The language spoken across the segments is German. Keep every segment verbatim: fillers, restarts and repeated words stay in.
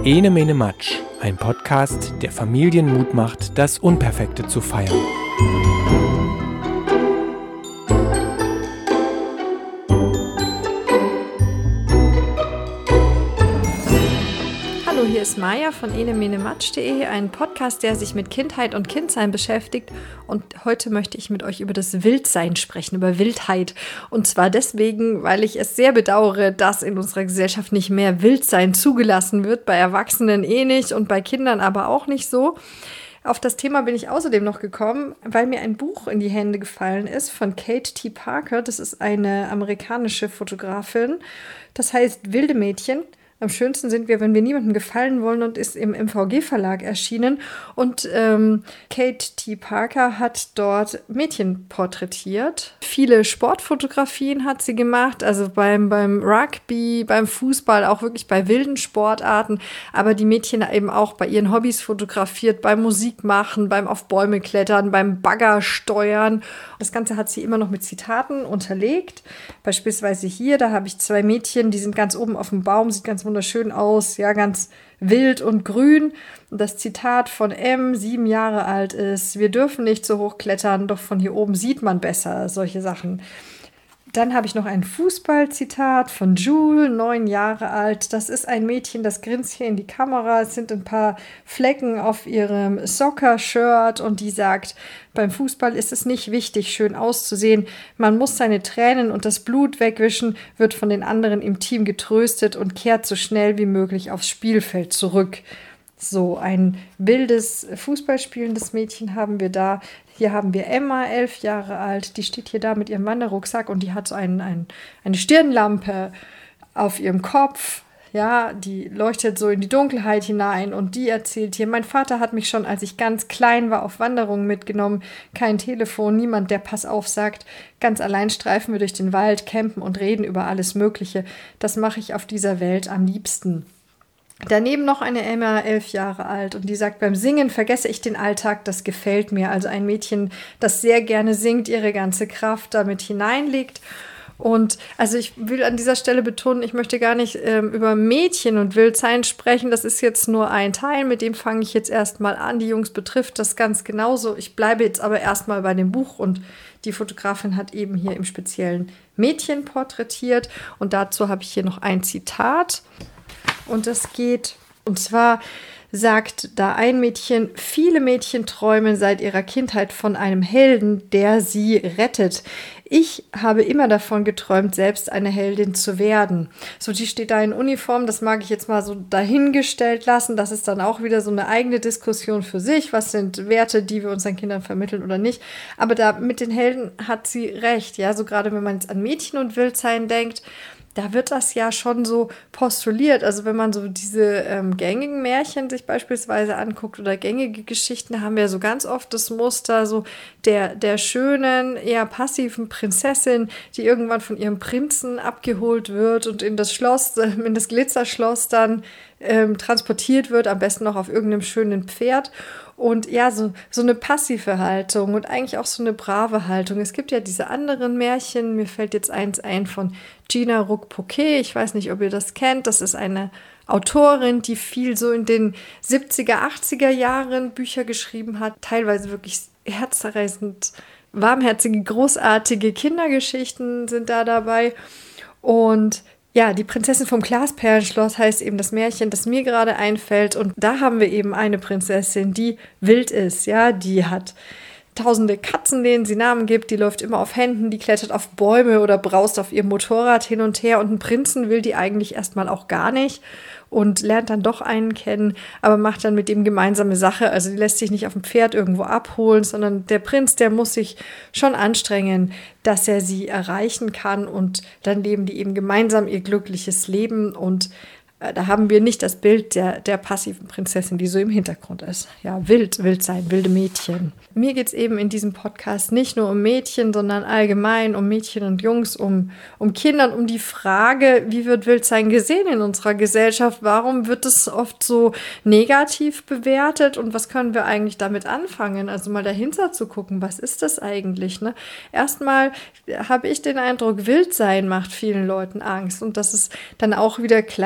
Ene Mene Matsch, ein Podcast, der Familien Mut macht, das Unperfekte zu feiern. Hallo, hier ist Maja von ene mene matsch punkt de, ein Podcast, der sich mit Kindheit und Kindsein beschäftigt. Und heute möchte ich mit euch über das Wildsein sprechen, über Wildheit. Und zwar deswegen, weil ich es sehr bedauere, dass in unserer Gesellschaft nicht mehr Wildsein zugelassen wird, bei Erwachsenen eh nicht und bei Kindern aber auch nicht so. Auf das Thema bin ich außerdem noch gekommen, weil mir ein Buch in die Hände gefallen ist von Kate T. Parker. Das ist eine amerikanische Fotografin. Das heißt Wilde Mädchen. Am schönsten sind wir, wenn wir niemandem gefallen wollen, und ist im M V G-Verlag erschienen. Und ähm, Kate T. Parker hat dort Mädchen porträtiert. Viele Sportfotografien hat sie gemacht, also beim, beim Rugby, beim Fußball, auch wirklich bei wilden Sportarten. Aber die Mädchen eben auch bei ihren Hobbys fotografiert, beim Musikmachen, beim auf Bäume klettern, beim Bagger steuern. Das Ganze hat sie immer noch mit Zitaten unterlegt. Beispielsweise hier, da habe ich zwei Mädchen, die sind ganz oben auf dem Baum, sieht ganz wunderschön aus, ja, ganz wild und grün. Und das Zitat von M, sieben Jahre alt, ist: Wir dürfen nicht so hoch klettern, doch von hier oben sieht man besser. Solche Sachen. Dann habe ich noch ein Fußballzitat von Jule, neun Jahre alt. Das ist ein Mädchen, das grinst hier in die Kamera. Es sind ein paar Flecken auf ihrem Soccer-Shirt und die sagt: Beim Fußball ist es nicht wichtig, schön auszusehen. Man muss seine Tränen und das Blut wegwischen, wird von den anderen im Team getröstet und kehrt so schnell wie möglich aufs Spielfeld zurück. So, ein wildes, Fußballspielendes Mädchen haben wir da. Hier haben wir Emma, elf Jahre alt. Die steht hier da mit ihrem Wanderrucksack und die hat so ein, ein, eine Stirnlampe auf ihrem Kopf. Ja, die leuchtet so in die Dunkelheit hinein und die erzählt hier: Mein Vater hat mich schon, als ich ganz klein war, auf Wanderungen mitgenommen. Kein Telefon, niemand, der Pass auf sagt. Ganz allein streifen wir durch den Wald, campen und reden über alles Mögliche. Das mache ich auf dieser Welt am liebsten. Daneben noch eine Emma, elf Jahre alt, und die sagt: Beim Singen vergesse ich den Alltag, das gefällt mir. Also ein Mädchen, das sehr gerne singt, ihre ganze Kraft damit hineinlegt. Und also ich will an dieser Stelle betonen, ich möchte gar nicht ähm, über Mädchen und Wildsein sprechen. Das ist jetzt nur ein Teil, mit dem fange ich jetzt erstmal an. Die Jungs betrifft das ganz genauso. Ich bleibe jetzt aber erstmal bei dem Buch, und die Fotografin hat eben hier im Speziellen Mädchen porträtiert. Und dazu habe ich hier noch ein Zitat. Und das geht, und zwar sagt da ein Mädchen: Viele Mädchen träumen seit ihrer Kindheit von einem Helden, der sie rettet. Ich habe immer davon geträumt, selbst eine Heldin zu werden. So, die steht da in Uniform, das mag ich jetzt mal so dahingestellt lassen. Das ist dann auch wieder so eine eigene Diskussion für sich. Was sind Werte, die wir unseren Kindern vermitteln oder nicht? Aber da mit den Helden hat sie recht. Ja, so gerade wenn man jetzt an Mädchen und Wildsein denkt, da wird das ja schon so postuliert. Also wenn man so diese ähm, gängigen Märchen sich beispielsweise anguckt oder gängige Geschichten, haben wir so ganz oft das Muster so der, der schönen, eher passiven Prinzessin, die irgendwann von ihrem Prinzen abgeholt wird und in das Schloss, in das Glitzerschloss dann ähm, transportiert wird, am besten noch auf irgendeinem schönen Pferd. Und ja, so, so eine passive Haltung und eigentlich auch so eine brave Haltung. Es gibt ja diese anderen Märchen, mir fällt jetzt eins ein von Gina Ruck-Poquet, ich weiß nicht, ob ihr das kennt, das ist eine Autorin, die viel so in den siebziger, achtziger Jahren Bücher geschrieben hat, teilweise wirklich herzzerreißend, warmherzige, großartige Kindergeschichten sind da dabei. Und ja, die Prinzessin vom Glasperlenschloss heißt eben das Märchen, das mir gerade einfällt. Und da haben wir eben eine Prinzessin, die wild ist. Ja, die hat tausende Katzen, denen sie Namen gibt. Die läuft immer auf Händen, die klettert auf Bäume oder braust auf ihrem Motorrad hin und her. Und einen Prinzen will die eigentlich erstmal auch gar nicht und lernt dann doch einen kennen, aber macht dann mit dem gemeinsame Sache. Also die lässt sich nicht auf dem Pferd irgendwo abholen, sondern der Prinz, der muss sich schon anstrengen, dass er sie erreichen kann, und dann leben die eben gemeinsam ihr glückliches Leben. Und äh, da haben wir nicht das Bild der, der passiven Prinzessin, die so im Hintergrund ist. Ja, wild, wild sein, wilde Mädchen. Mir geht es eben in diesem Podcast nicht nur um Mädchen, sondern allgemein um Mädchen und Jungs, um, um Kinder und um die Frage, wie wird Wildsein gesehen in unserer Gesellschaft? Warum wird es oft so negativ bewertet und was können wir eigentlich damit anfangen? Also mal dahinter zu gucken, was ist das eigentlich? Ne? Erstmal habe ich den Eindruck, Wildsein macht vielen Leuten Angst und das ist dann auch wieder klar, ne?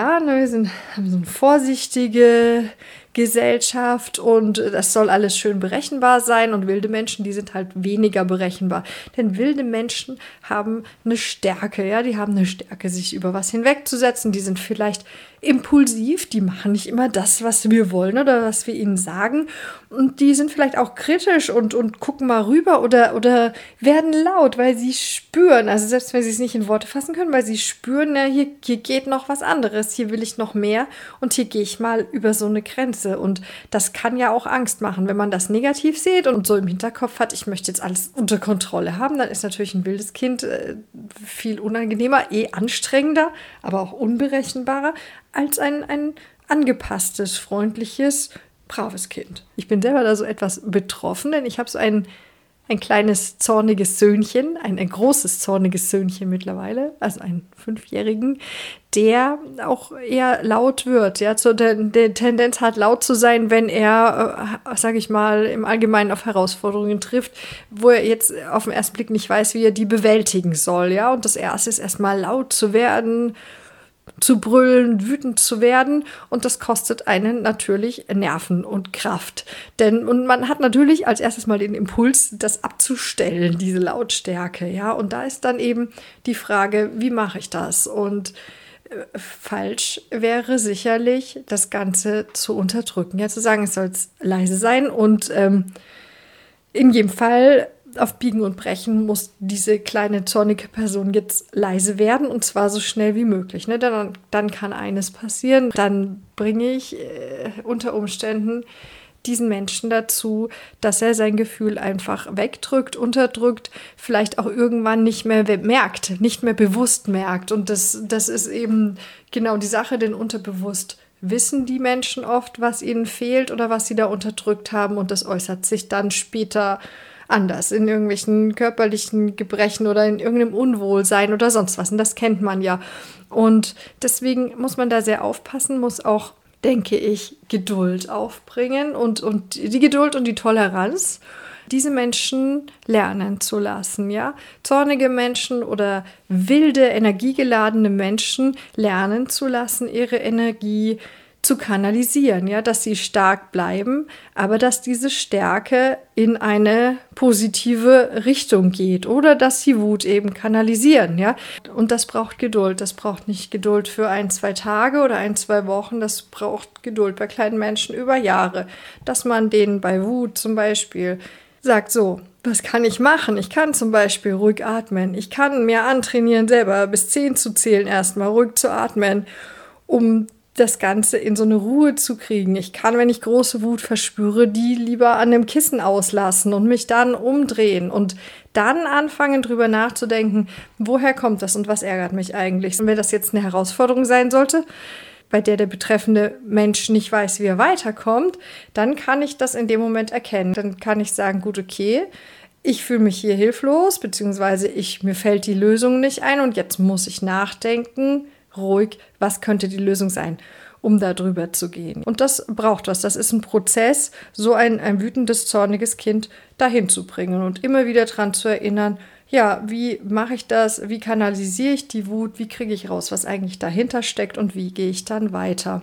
wir sind, haben so eine vorsichtige Gesellschaft und das soll alles schön berechenbar sein und wilde Menschen, die sind halt weniger berechenbar. Denn wilde Menschen haben eine Stärke, ja, die haben eine Stärke, sich über was hinwegzusetzen. Die sind vielleicht impulsiv, die machen nicht immer das, was wir wollen oder was wir ihnen sagen. Und die sind vielleicht auch kritisch und, und gucken mal rüber oder, oder werden laut, weil sie spüren, also selbst wenn sie es nicht in Worte fassen können, weil sie spüren, ja, hier, hier geht noch was anderes, hier will ich noch mehr und hier gehe ich mal über so eine Grenze. Und das kann ja auch Angst machen, wenn man das negativ sieht und so im Hinterkopf hat, ich möchte jetzt alles unter Kontrolle haben, dann ist natürlich ein wildes Kind äh, viel unangenehmer, eh anstrengender, aber auch unberechenbarer als ein, ein angepasstes, freundliches, braves Kind. Ich bin selber da so etwas betroffen, denn ich habe so ein, ein kleines zorniges Söhnchen, ein, ein großes zorniges Söhnchen mittlerweile, also einen Fünfjährigen, der auch eher laut wird, ja, so der, der Tendenz hat, laut zu sein, wenn er, äh, sage ich mal, im Allgemeinen auf Herausforderungen trifft, wo er jetzt auf den ersten Blick nicht weiß, wie er die bewältigen soll, ja, und das Erste ist erstmal laut zu werden, zu brüllen, wütend zu werden und das kostet einen natürlich Nerven und Kraft. Denn und man hat natürlich als erstes mal den Impuls, das abzustellen, diese Lautstärke, ja, und da ist dann eben die Frage, wie mache ich das? Und äh, falsch wäre sicherlich, das Ganze zu unterdrücken, ja, zu sagen, es soll leise sein und ähm, in jedem Fall auf Biegen und Brechen muss diese kleine zornige Person jetzt leise werden und zwar so schnell wie möglich. Ne? Dann, dann kann eines passieren. Dann bringe ich äh, unter Umständen diesen Menschen dazu, dass er sein Gefühl einfach wegdrückt, unterdrückt, vielleicht auch irgendwann nicht mehr merkt, nicht mehr bewusst merkt. Und das, das ist eben genau die Sache, denn unterbewusst wissen die Menschen oft, was ihnen fehlt oder was sie da unterdrückt haben und das äußert sich dann später anders, in irgendwelchen körperlichen Gebrechen oder in irgendeinem Unwohlsein oder sonst was. Und das kennt man ja. Und deswegen muss man da sehr aufpassen, muss auch, denke ich, Geduld aufbringen und, und die Geduld und die Toleranz, diese Menschen lernen zu lassen, ja. Zornige Menschen oder wilde, energiegeladene Menschen lernen zu lassen, ihre Energie zu kanalisieren, ja, dass sie stark bleiben, aber dass diese Stärke in eine positive Richtung geht oder dass sie Wut eben kanalisieren, ja. Und das braucht Geduld. Das braucht nicht Geduld für ein, zwei Tage oder ein, zwei Wochen. Das braucht Geduld bei kleinen Menschen über Jahre, dass man denen bei Wut zum Beispiel sagt, so, was kann ich machen? Ich kann zum Beispiel ruhig atmen. Ich kann mir antrainieren, selber bis zehn zu zählen, erstmal ruhig zu atmen, um das Ganze in so eine Ruhe zu kriegen. Ich kann, wenn ich große Wut verspüre, die lieber an dem Kissen auslassen und mich dann umdrehen und dann anfangen, drüber nachzudenken, woher kommt das und was ärgert mich eigentlich? Und wenn das jetzt eine Herausforderung sein sollte, bei der der betreffende Mensch nicht weiß, wie er weiterkommt, dann kann ich das in dem Moment erkennen. Dann kann ich sagen, gut, okay, ich fühle mich hier hilflos, beziehungsweise ich, mir fällt die Lösung nicht ein und jetzt muss ich nachdenken, ruhig, was könnte die Lösung sein, um da drüber zu gehen. Und das braucht was. Das ist ein Prozess, so ein, ein wütendes, zorniges Kind dahin zu bringen und immer wieder daran zu erinnern, ja, wie mache ich das, wie kanalisiere ich die Wut, wie kriege ich raus, was eigentlich dahinter steckt und wie gehe ich dann weiter.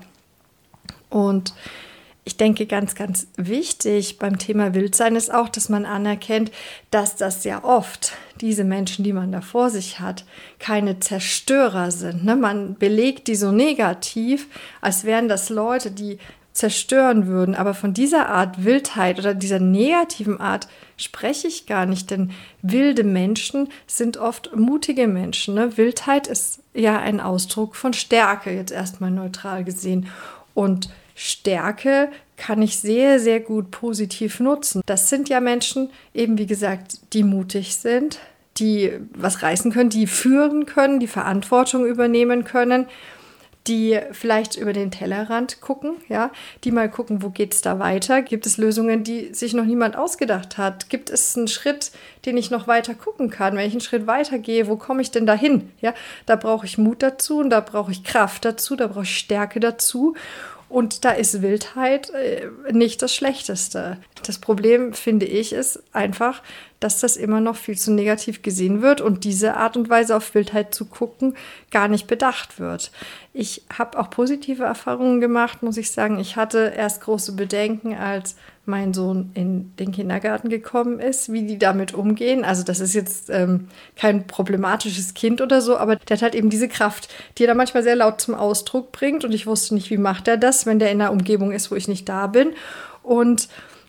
Und ich denke, ganz, ganz wichtig beim Thema Wildsein ist auch, dass man anerkennt, dass das ja oft diese Menschen, die man da vor sich hat, keine Zerstörer sind. Ne? Man belegt die so negativ, als wären das Leute, die zerstören würden. Aber von dieser Art Wildheit oder dieser negativen Art spreche ich gar nicht, denn wilde Menschen sind oft mutige Menschen. Ne? Wildheit ist ja ein Ausdruck von Stärke, jetzt erstmal neutral gesehen. Und Stärke kann ich sehr, sehr gut positiv nutzen. Das sind ja Menschen, eben wie gesagt, die mutig sind, die was reißen können, die führen können, die Verantwortung übernehmen können, die vielleicht über den Tellerrand gucken, ja, die mal gucken, wo geht es da weiter? Gibt es Lösungen, die sich noch niemand ausgedacht hat? Gibt es einen Schritt, den ich noch weiter gucken kann? Wenn ich einen Schritt weiter gehe, wo komme ich denn da hin? Ja, da brauche ich Mut dazu und da brauche ich Kraft dazu, da brauche ich Stärke dazu. Und da ist Wildheit äh, nicht das Schlechteste. Das Problem, finde ich, ist einfach, dass das immer noch viel zu negativ gesehen wird und diese Art und Weise auf Wildheit zu gucken gar nicht bedacht wird. Ich habe auch positive Erfahrungen gemacht, muss ich sagen. Ich hatte erst große Bedenken, als mein Sohn in den Kindergarten gekommen ist, wie die damit umgehen. Also das ist jetzt ähm, kein problematisches Kind oder so, aber der hat halt eben diese Kraft, die er da manchmal sehr laut zum Ausdruck bringt. Und ich wusste nicht, wie macht er das, wenn der in einer Umgebung ist, wo ich nicht da bin. Und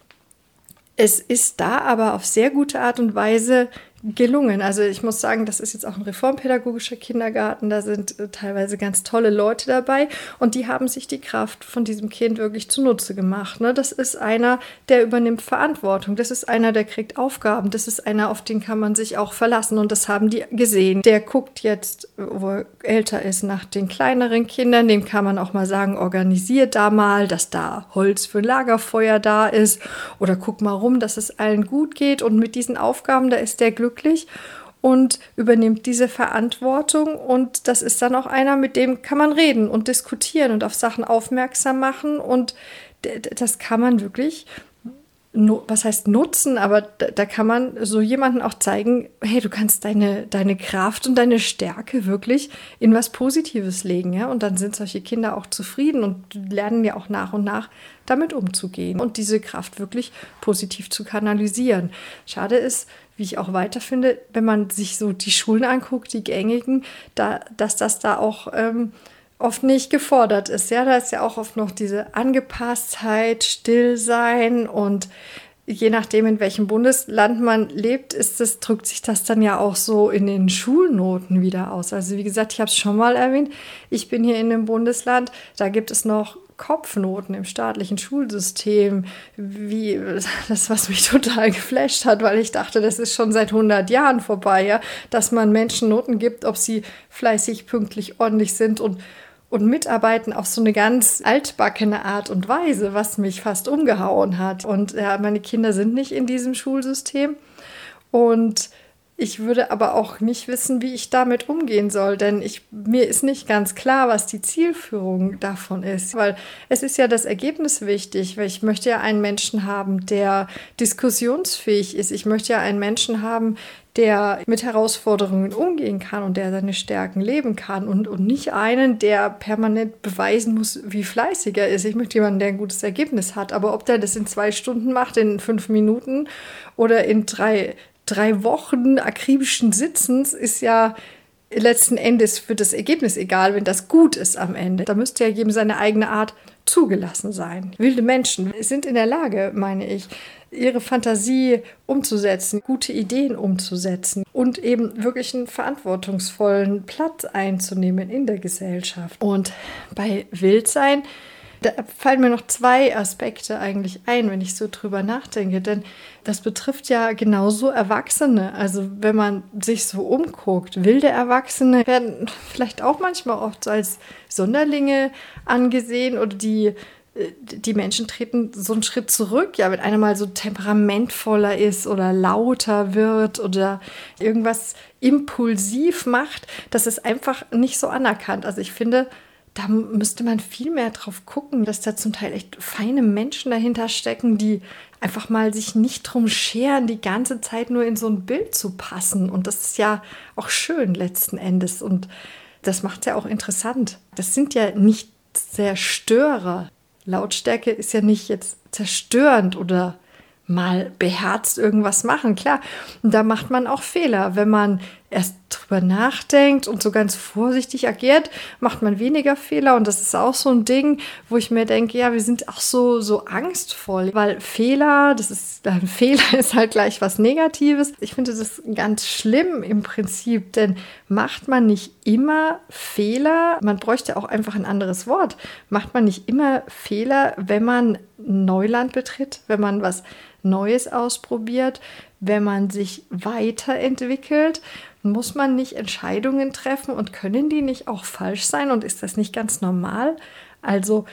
es ist da aber auf sehr gute Art und Weise gelungen. Also ich muss sagen, das ist jetzt auch ein reformpädagogischer Kindergarten, da sind äh, teilweise ganz tolle Leute dabei und die haben sich die Kraft von diesem Kind wirklich zunutze gemacht. Ne? Das ist einer, der übernimmt Verantwortung, das ist einer, der kriegt Aufgaben, das ist einer, auf den kann man sich auch verlassen und das haben die gesehen. Der guckt jetzt, wo er älter ist, nach den kleineren Kindern, dem kann man auch mal sagen, organisiert da mal, dass da Holz für ein Lagerfeuer da ist oder guck mal rum, dass es allen gut geht und mit diesen Aufgaben, da ist der glücklich und übernimmt diese Verantwortung und das ist dann auch einer, mit dem kann man reden und diskutieren und auf Sachen aufmerksam machen und das kann man wirklich, was heißt nutzen, aber da kann man so jemanden auch zeigen, hey, du kannst deine, deine Kraft und deine Stärke wirklich in was Positives legen, ja, und dann sind solche Kinder auch zufrieden und lernen ja auch nach und nach damit umzugehen und diese Kraft wirklich positiv zu kanalisieren. Schade ist, wie ich auch weiter finde, wenn man sich so die Schulen anguckt, die gängigen, da, dass das da auch ähm, oft nicht gefordert ist. Ja, da ist ja auch oft noch diese Angepasstheit, Stillsein und je nachdem, in welchem Bundesland man lebt, ist das, drückt sich das dann ja auch so in den Schulnoten wieder aus. Also wie gesagt, ich habe es schon mal erwähnt, ich bin hier in einem Bundesland, da gibt es noch Kopfnoten im staatlichen Schulsystem, wie das, was mich total geflasht hat, weil ich dachte, das ist schon seit hundert Jahren vorbei, ja, dass man Menschen Noten gibt, ob sie fleißig, pünktlich, ordentlich sind und, und mitarbeiten auf so eine ganz altbackene Art und Weise, was mich fast umgehauen hat. Und ja, meine Kinder sind nicht in diesem Schulsystem und ich würde aber auch nicht wissen, wie ich damit umgehen soll, denn ich, mir ist nicht ganz klar, was die Zielführung davon ist, weil es ist ja das Ergebnis wichtig, weil ich möchte ja einen Menschen haben, der diskussionsfähig ist. Ich möchte ja einen Menschen haben, der mit Herausforderungen umgehen kann und der seine Stärken leben kann und, und nicht einen, der permanent beweisen muss, wie fleißig er ist. Ich möchte jemanden, der ein gutes Ergebnis hat, aber ob der das in zwei Stunden macht, in fünf Minuten oder in drei Drei Wochen akribischen Sitzens ist ja letzten Endes für das Ergebnis egal, wenn das gut ist am Ende. Da müsste ja jedem seine eigene Art zugelassen sein. Wilde Menschen sind in der Lage, meine ich, ihre Fantasie umzusetzen, gute Ideen umzusetzen und eben wirklich einen verantwortungsvollen Platz einzunehmen in der Gesellschaft. Und bei Wildsein, da fallen mir noch zwei Aspekte eigentlich ein, wenn ich so drüber nachdenke, denn das betrifft ja genauso Erwachsene. Also wenn man sich so umguckt, wilde Erwachsene werden vielleicht auch manchmal oft so als Sonderlinge angesehen oder die, die Menschen treten so einen Schritt zurück. Ja, wenn einer mal so temperamentvoller ist oder lauter wird oder irgendwas impulsiv macht, das ist einfach nicht so anerkannt. Also ich finde, da müsste man viel mehr drauf gucken, dass da zum Teil echt feine Menschen dahinter stecken, die einfach mal sich nicht drum scheren, die ganze Zeit nur in so ein Bild zu passen. Und das ist ja auch schön letzten Endes. Und das macht es ja auch interessant. Das sind ja nicht Zerstörer. Lautstärke ist ja nicht jetzt zerstörend oder mal beherzt irgendwas machen. Klar, und da macht man auch Fehler. Wenn man erst drüber nachdenkt und so ganz vorsichtig agiert, macht man weniger Fehler. Und das ist auch so ein Ding, wo ich mir denke, ja, wir sind auch so, so angstvoll, weil Fehler, das ist, ein Fehler ist halt gleich was Negatives. Ich finde das ganz schlimm im Prinzip, denn macht man nicht immer Fehler, man bräuchte auch einfach ein anderes Wort, macht man nicht immer Fehler, wenn man Neuland betritt, wenn man was Neues ausprobiert, wenn man sich weiterentwickelt, muss man nicht Entscheidungen treffen und können die nicht auch falsch sein und ist das nicht ganz normal? Also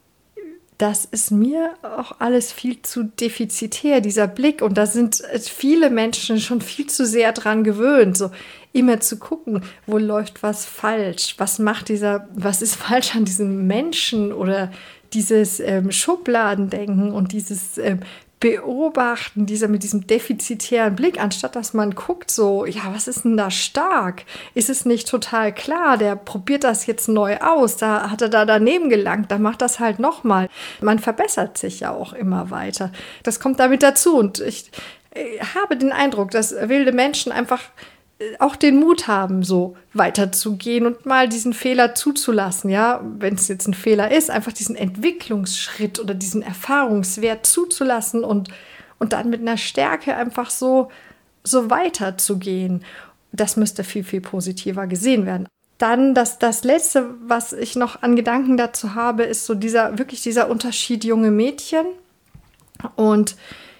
das ist mir auch alles viel zu defizitär, dieser Blick, und da sind viele Menschen schon viel zu sehr dran gewöhnt, so immer zu gucken, wo läuft was falsch, was macht dieser, was ist falsch an diesem Menschen oder dieses ähm, Schubladendenken und dieses ähm, Beobachten, dieser mit diesem defizitären Blick, anstatt dass man guckt so, ja, was ist denn da stark? Ist es nicht total klar? Der probiert das jetzt neu aus, da hat er da daneben gelangt, dann macht das halt nochmal. Man verbessert sich ja auch immer weiter. Das kommt damit dazu und ich habe den Eindruck, dass wilde Menschen einfach auch den Mut haben, so weiterzugehen und mal diesen Fehler zuzulassen, ja, wenn es jetzt ein Fehler ist, einfach diesen Entwicklungsschritt oder diesen Erfahrungswert zuzulassen und, und dann mit einer Stärke einfach so, so weiterzugehen. Das müsste viel, viel positiver gesehen werden. Dann das, das Letzte, was ich noch an Gedanken dazu habe, ist so dieser, wirklich dieser Unterschied junge Mädchen. Und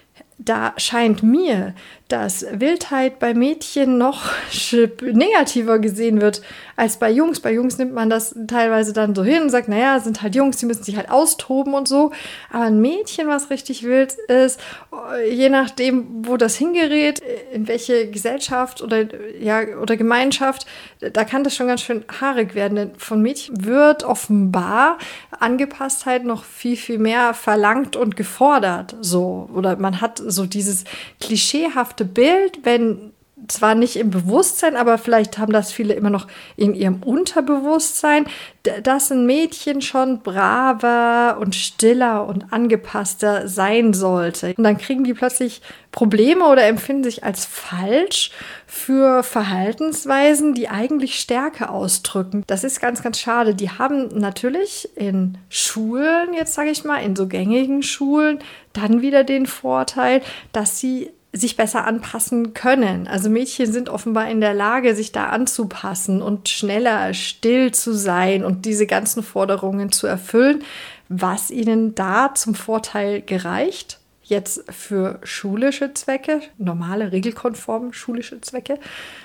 da scheint mir, dass Wildheit bei Mädchen noch negativer gesehen wird als bei Jungs. Bei Jungs nimmt man das teilweise dann so hin und sagt, naja, sind halt Jungs, die müssen sich halt austoben und so. Aber ein Mädchen, was richtig wild ist, je nachdem, wo das hingerät, in welche Gesellschaft oder, ja, oder Gemeinschaft, da kann das schon ganz schön haarig werden. Denn von Mädchen wird offenbar Angepasstheit noch viel, viel mehr verlangt und gefordert. So. Oder man hat so dieses klischeehafte Bild, wenn zwar nicht im Bewusstsein, aber vielleicht haben das viele immer noch in ihrem Unterbewusstsein, dass ein Mädchen schon braver und stiller und angepasster sein sollte. Und dann kriegen die plötzlich Probleme oder empfinden sich als falsch für Verhaltensweisen, die eigentlich Stärke ausdrücken. Das ist ganz, ganz schade. Die haben natürlich in Schulen, jetzt sage ich mal, in so gängigen Schulen, dann wieder den Vorteil, dass sie sich besser anpassen können. Also Mädchen sind offenbar in der Lage, sich da anzupassen und schneller still zu sein und diese ganzen Forderungen zu erfüllen, was ihnen da zum Vorteil gereicht. Jetzt für schulische Zwecke, normale, regelkonforme schulische Zwecke.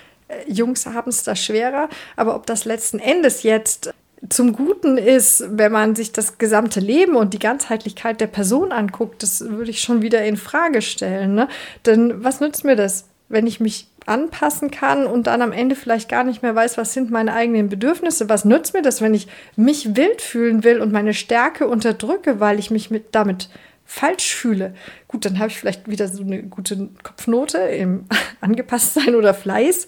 Jungs haben es da schwerer, aber ob das letzten Endes jetzt zum Guten ist, wenn man sich das gesamte Leben und die Ganzheitlichkeit der Person anguckt, das würde ich schon wieder in Frage stellen. Ne? Denn was nützt mir das, wenn ich mich anpassen kann und dann am Ende vielleicht gar nicht mehr weiß, was sind meine eigenen Bedürfnisse? Was nützt mir das, wenn ich mich wild fühlen will und meine Stärke unterdrücke, weil ich mich mit, damit falsch fühle? Gut, dann habe ich vielleicht wieder so eine gute Kopfnote im Angepasstsein oder Fleiß,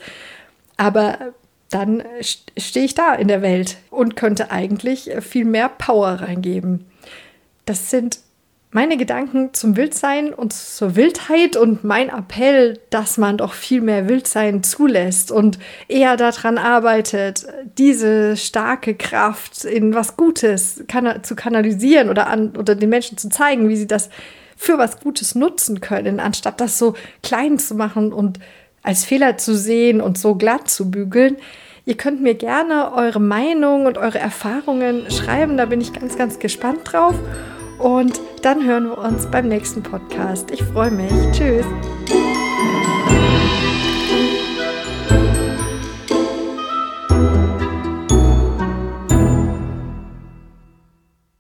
aber dann stehe ich da in der Welt und könnte eigentlich viel mehr Power reingeben. Das sind meine Gedanken zum Wildsein und zur Wildheit und mein Appell, dass man doch viel mehr Wildsein zulässt und eher daran arbeitet, diese starke Kraft in was Gutes kann- zu kanalisieren oder, an, oder den Menschen zu zeigen, wie sie das für was Gutes nutzen können, anstatt das so klein zu machen und als Fehler zu sehen und so glatt zu bügeln. Ihr könnt mir gerne eure Meinung und eure Erfahrungen schreiben, da bin ich ganz, ganz gespannt drauf. Und dann hören wir uns beim nächsten Podcast. Ich freue mich. Tschüss.